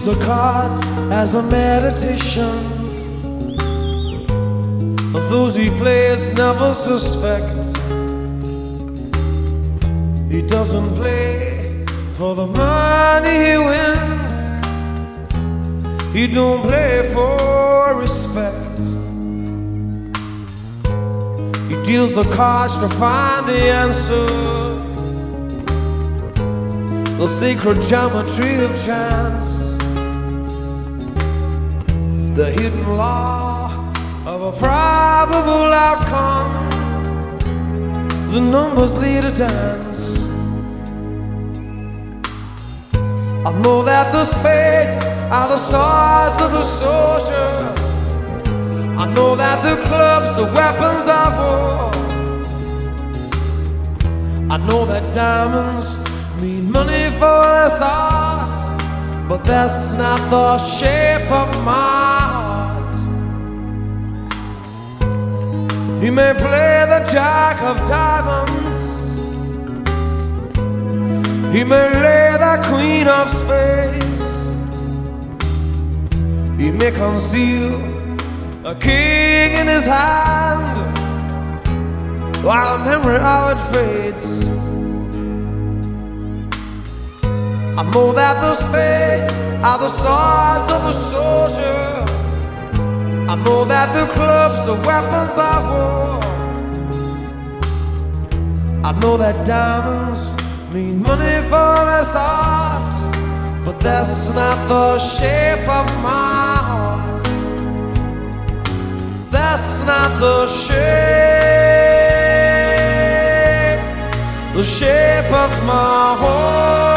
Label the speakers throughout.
Speaker 1: the cards as a meditation. Those he plays never suspect. He doesn't play for the money he wins. He don't play for respect. He deals the cards to find the answer, the sacred geometry of chance, the hidden law of a probable outcome. The numbers lead a dance. I know that the spades are the swords of a soldier. I know that the clubs are weapons of war. I know that diamonds mean money for this art, but that's not the shape of my heart. He may play the jack of diamonds, he may lay the queen of spades, he may conceal a king in his hand while the memory of it fades. I know that the spades are the swords of a soldier. I know that the clubs are weapons of war. I know that diamonds mean money for this art, but that's not the shape of my heart. That's not the shape of my heart.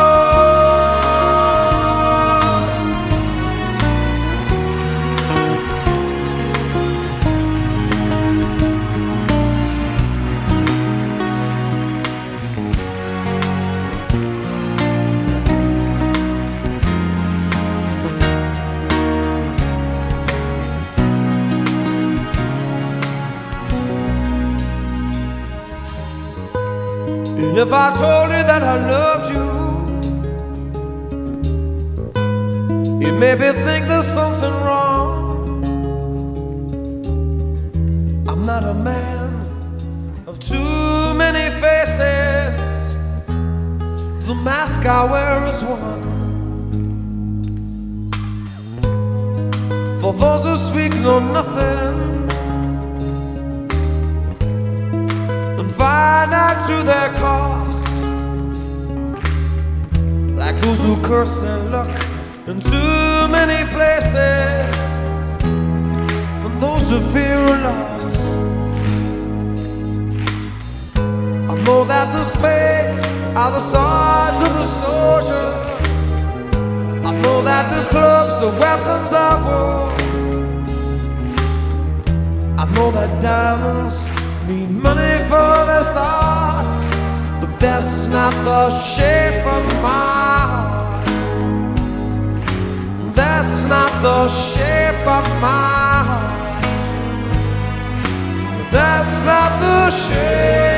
Speaker 1: And if I told you that I loved you, you maybe think there's something wrong. I'm not a man of too many faces. The mask I wear is one. For those who speak know nothing and find out to their cost, like those who curse their luck in too many places, and those who fear a loss. I know that the spades are the swords of a soldier. I know that the clubs are weapons of war. I know that diamonds mean money for this art, but that's not the shape of my heart. That's not the shape of my heart. That's not the shape.